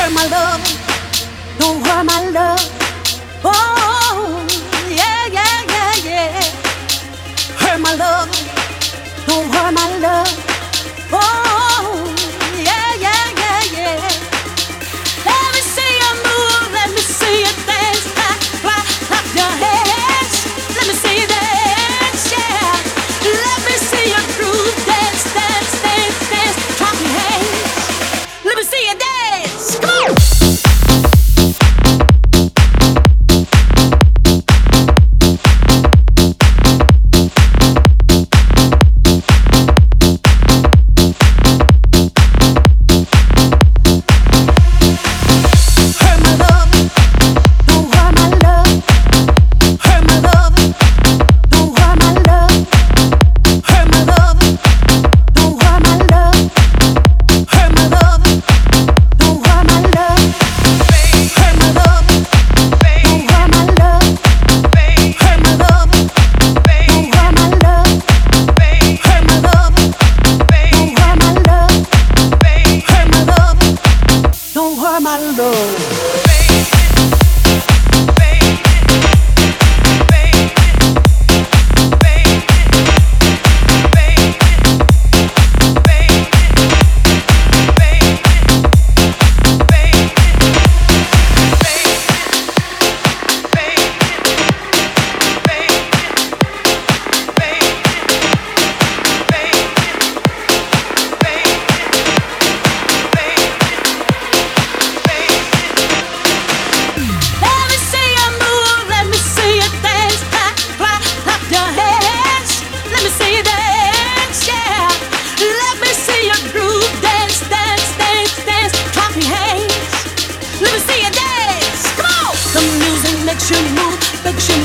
hurt my love, don't hurt my love. Oh, yeah, yeah, yeah, yeah. Hurt my love, don't hurt my love. Oh, yeah, yeah, yeah, yeah. Let me see you move, let me see you dance, clap your hands. Let me see you dance, yeah. Let me see you groove, dance, dance, dance, dance. Clap your hands. Let me see you dance. Come on. My love. Makes you move, makes you